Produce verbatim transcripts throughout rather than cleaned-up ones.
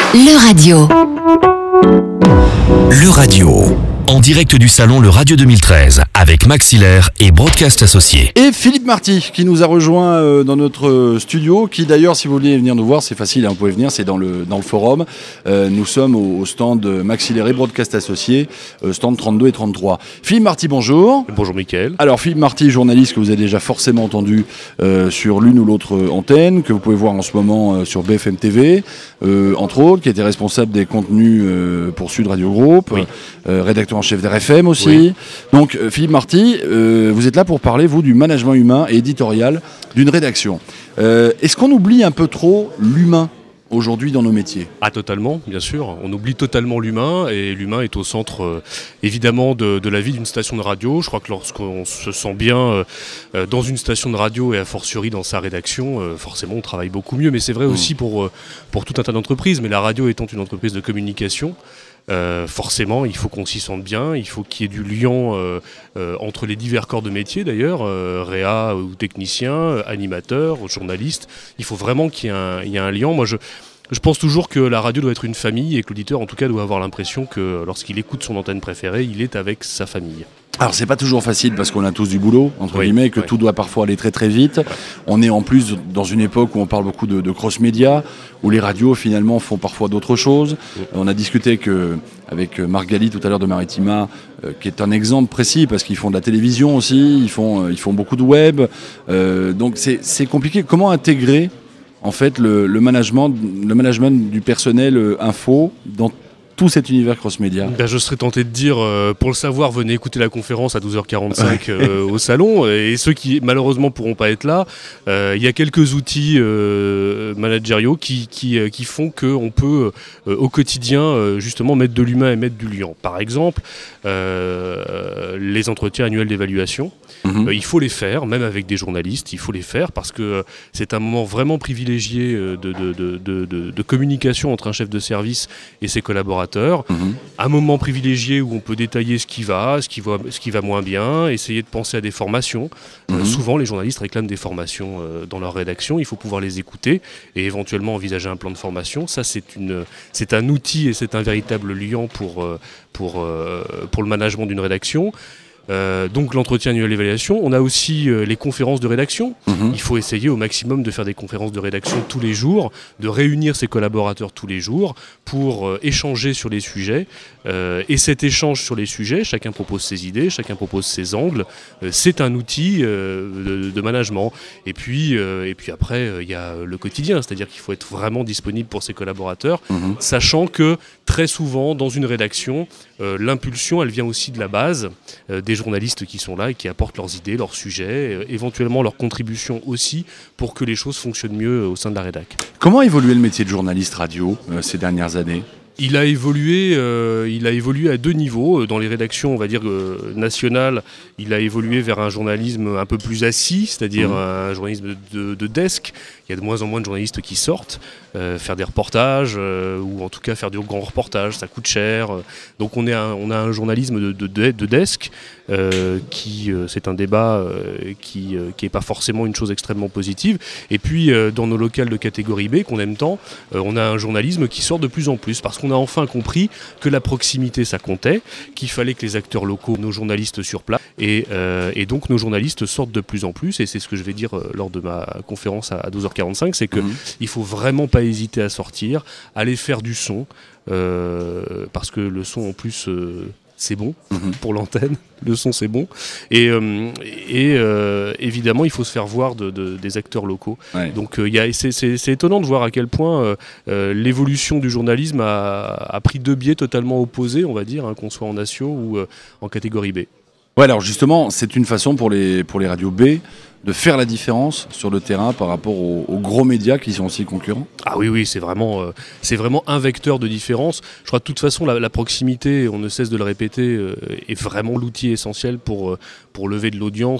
Le Radio. Le Radio. En direct du salon Le Radio deux mille treize avec Maxillaire et Broadcast Associés. Et Philippe Marty qui nous a rejoint euh, dans notre studio, qui d'ailleurs, si vous voulez venir nous voir, c'est facile, hein, vous pouvez venir, c'est dans le, dans le forum. Euh, nous sommes au, au stand Maxillaire et Broadcast Associés, euh, stand trente-deux et trente-trois. Philippe Marty, bonjour. Bonjour Mickaël. Alors Philippe Marty, journaliste que vous avez déjà forcément entendu euh, sur l'une ou l'autre antenne, que vous pouvez voir en ce moment euh, sur B F M T V, euh, entre autres, qui était responsable des contenus euh, pour Sud Radio Group, oui. euh, rédacteur en chef d'R F M aussi. Oui. Donc euh, Philippe Marty, euh, vous êtes là pour parler, vous, du management humain et éditorial d'une rédaction. Euh, est-ce qu'on oublie un peu trop l'humain aujourd'hui dans nos métiers ? Ah, totalement, bien sûr. On oublie totalement l'humain, et l'humain est au centre, euh, évidemment, de, de la vie d'une station de radio. Je crois que lorsqu'on se sent bien euh, dans une station de radio, et a fortiori dans sa rédaction, euh, forcément, on travaille beaucoup mieux. Mais c'est vrai mmh. aussi pour, euh, pour tout un tas d'entreprises. Mais la radio étant une entreprise de communication, Euh, forcément, il faut qu'on s'y sente bien, il faut qu'il y ait du lien euh, euh, entre les divers corps de métier d'ailleurs, euh, réa ou technicien, euh, animateur, journaliste. Il faut vraiment qu'il y ait un, il y ait un lien. Moi, je, je pense toujours que la radio doit être une famille et que l'auditeur, en tout cas, doit avoir l'impression que lorsqu'il écoute son antenne préférée, il est avec sa famille. Alors c'est pas toujours facile parce qu'on a tous du boulot, entre oui, guillemets, que oui. tout doit parfois aller très très vite. Ouais. On est en plus dans une époque où on parle beaucoup de, de cross-média, où les radios finalement font parfois d'autres choses. Oui. On a discuté que, avec Marc Galli tout à l'heure de Maritima, euh, qui est un exemple précis parce qu'ils font de la télévision aussi, ils font, euh, ils font beaucoup de web. Euh, donc c'est, c'est compliqué. Comment intégrer en fait le, le, management, le management du personnel euh, info dans tout cet univers cross-média? Ben, je serais tenté de dire, euh, pour le savoir, venez écouter la conférence à douze heures quarante-cinq euh, au salon. Et ceux qui, malheureusement, pourront pas être là, euh, il y a quelques outils euh, managériaux qui, qui, qui font qu'on peut, euh, au quotidien, euh, justement, mettre de l'humain et mettre du lien. Par exemple, euh, les entretiens annuels d'évaluation. Mmh. Euh, il faut les faire, même avec des journalistes, il faut les faire parce que c'est un moment vraiment privilégié de, de, de, de, de, de communication entre un chef de service et ses collaborateurs. Mmh. Un moment privilégié où on peut détailler ce qui va, ce qui va, ce qui va moins bien, essayer de penser à des formations. Mmh. Euh, souvent, les journalistes réclament des formations euh, dans leur rédaction. Il faut pouvoir les écouter et éventuellement envisager un plan de formation. Ça, c'est, une, c'est un outil et c'est un véritable lien pour, euh, pour, euh, pour le management d'une rédaction. Euh, donc l'entretien annuel d'évaluation, on a aussi euh, les conférences de rédaction. Mmh. Il faut essayer au maximum de faire des conférences de rédaction tous les jours, de réunir ses collaborateurs tous les jours pour euh, échanger sur les sujets. Euh, et cet échange sur les sujets, chacun propose ses idées, chacun propose ses angles. Euh, c'est un outil euh, de, de management. Et puis, euh, et puis après, il euh, y a le quotidien, c'est-à-dire qu'il faut être vraiment disponible pour ses collaborateurs, mmh. sachant que très souvent, dans une rédaction, euh, l'impulsion, elle vient aussi de la base, euh, des journalistes qui sont là et qui apportent leurs idées, leurs sujets, euh, éventuellement leurs contributions aussi pour que les choses fonctionnent mieux au sein de la rédac. Comment a évolué le métier de journaliste radio euh, ces dernières années ? Il a évolué, euh, il a évolué à deux niveaux. Dans les rédactions, on va dire euh, nationales, il a évolué vers un journalisme un peu plus assis, c'est-à-dire mmh. un journalisme de, de desk. Il y a de moins en moins de journalistes qui sortent, euh, faire des reportages, euh, ou en tout cas faire du grand reportage, ça coûte cher. Donc on, est un, on a un journalisme de, de, de desk, euh, qui, euh, c'est un débat euh, qui n'est euh, pas forcément une chose extrêmement positive. Et puis euh, dans nos locales de catégorie B, qu'on aime tant, euh, on a un journalisme qui sort de plus en plus, parce qu'on a enfin compris que la proximité ça comptait, qu'il fallait que les acteurs locaux, nos journalistes sur place, et, euh, et donc nos journalistes sortent de plus en plus, et c'est ce que je vais dire euh, lors de ma conférence à, à douze heures quarante-cinq, c'est qu'il mmh. ne faut vraiment pas hésiter à sortir, aller faire du son, euh, parce que le son en plus... Euh, c'est bon mmh. pour l'antenne, le son c'est bon. Et, euh, et euh, évidemment, il faut se faire voir de, de, des acteurs locaux. Ouais. Donc euh, y a, c'est, c'est, c'est étonnant de voir à quel point euh, euh, l'évolution du journalisme a, a pris deux biais totalement opposés, on va dire, hein, qu'on soit en nation ou euh, en catégorie B. Ouais, alors justement, c'est une façon pour les, pour les radios B de faire la différence sur le terrain par rapport aux, aux gros médias qui sont aussi concurrents. Ah oui, oui, c'est vraiment, euh, c'est vraiment un vecteur de différence. Je crois que de toute façon, la, la proximité, on ne cesse de le répéter, euh, est vraiment l'outil essentiel pour, euh, pour lever de l'audience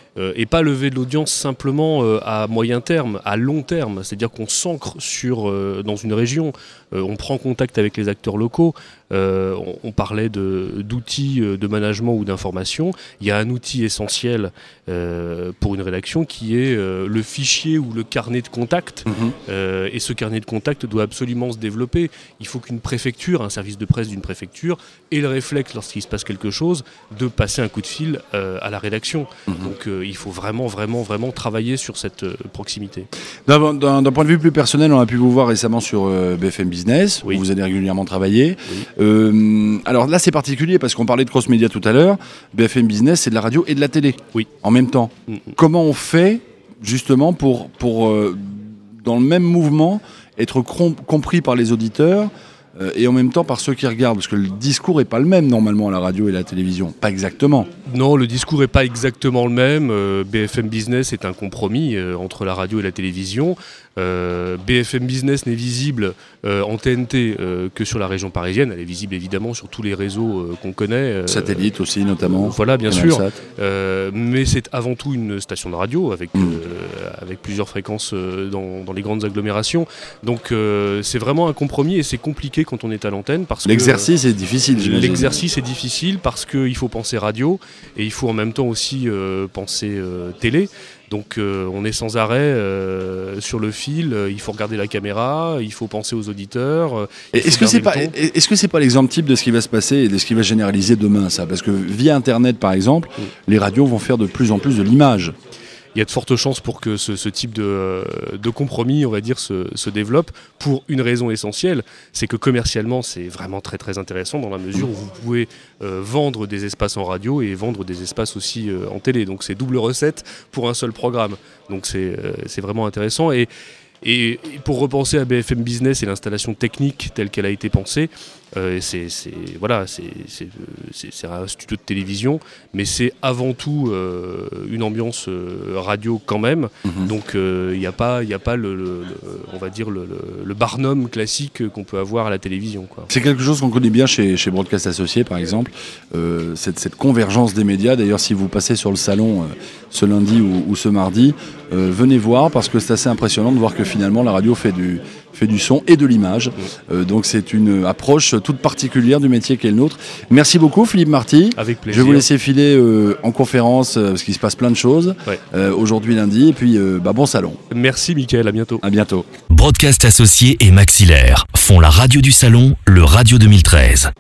euh, et pas lever de l'audience simplement euh, à moyen terme, à long terme, c'est-à-dire qu'on s'ancre sur, euh, dans une région, euh, on prend contact avec les acteurs locaux, euh, on, on parlait de, d'outils de management ou d'information, il y a un outil essentiel euh, pour une rédaction qui est euh, le fichier ou le carnet de contact, mmh. euh, et ce carnet de contact doit absolument se développer. Il faut qu'une préfecture, un service de presse d'une préfecture, ait le réflexe lorsqu'il se passe quelque chose de passer un coup de fil euh, à la rédaction. Mmh. Donc euh, il faut vraiment, vraiment, vraiment travailler sur cette euh, proximité. D'un, d'un, d'un point de vue plus personnel, on a pu vous voir récemment sur euh, B F M Business, oui. où vous allez régulièrement travailler. Oui. Euh, alors là, c'est particulier parce qu'on parlait de cross-média tout à l'heure. B F M Business, c'est de la radio et de la télé oui. en même temps. Mmh. Comment on fait justement pour, pour euh, dans le même mouvement, être com- compris par les auditeurs euh, et en même temps par ceux qui regardent, parce que le discours n'est pas le même normalement à la radio et à la télévision, pas exactement. Non, le discours n'est pas exactement le même. Euh, B F M Business est un compromis euh, entre la radio et la télévision. Euh, B F M Business n'est visible euh, en T N T euh, que sur la région parisienne. Elle est visible évidemment sur tous les réseaux euh, qu'on connaît. Euh, Satellite aussi notamment. Voilà, bien sûr. Euh, mais c'est avant tout une station de radio avec, mmh. euh, avec plusieurs fréquences euh, dans, dans les grandes agglomérations. Donc euh, c'est vraiment un compromis et c'est compliqué quand on est à l'antenne. Parce L'exercice que, est difficile, j'imagine. L'exercice est difficile parce qu'il faut penser radio et il faut en même temps aussi euh, penser euh, télé. Donc euh, on est sans arrêt euh, sur le fil, euh, il faut regarder la caméra, il faut penser aux auditeurs. Euh, est-ce que c'est pas, est-ce que c'est pas l'exemple type de ce qui va se passer et de ce qui va se généraliser demain, ça ? Parce que via Internet, par exemple, mmh. les radios vont faire de plus en plus de l'image. Il y a de fortes chances pour que ce, ce type de, de compromis, on va dire, se, se développe pour une raison essentielle, c'est que commercialement, c'est vraiment très très intéressant dans la mesure où vous pouvez euh, vendre des espaces en radio et vendre des espaces aussi euh, en télé. Donc c'est double recette pour un seul programme. Donc c'est, euh, c'est vraiment intéressant. Et, et pour repenser à B F M Business et l'installation technique telle qu'elle a été pensée, euh, c'est, c'est, voilà, c'est, c'est, c'est, c'est un studio de télévision, mais c'est avant tout euh, une ambiance euh, radio quand même. Mm-hmm. Donc il euh, n'y a pas, y a pas le, le, le, on va dire le, le, le Barnum classique qu'on peut avoir à la télévision, quoi. C'est quelque chose qu'on connaît bien chez, chez Broadcast Associés, par exemple, euh, cette, cette convergence des médias. D'ailleurs, si vous passez sur le salon euh, ce lundi ou, ou ce mardi, euh, venez voir parce que c'est assez impressionnant de voir que finalement la radio fait du, fait du son et de l'image. Euh, donc c'est une approche toute particulière du métier qu'est le nôtre. Merci beaucoup Philippe Marty. Avec plaisir. Je vais vous laisser filer euh, en conférence euh, parce qu'il se passe plein de choses ouais. euh, aujourd'hui lundi et puis euh, bah, bon salon. Merci Mickaël, à bientôt. À bientôt. Broadcast Associés et Maxillaire font la radio du salon, le Radio deux mille treize.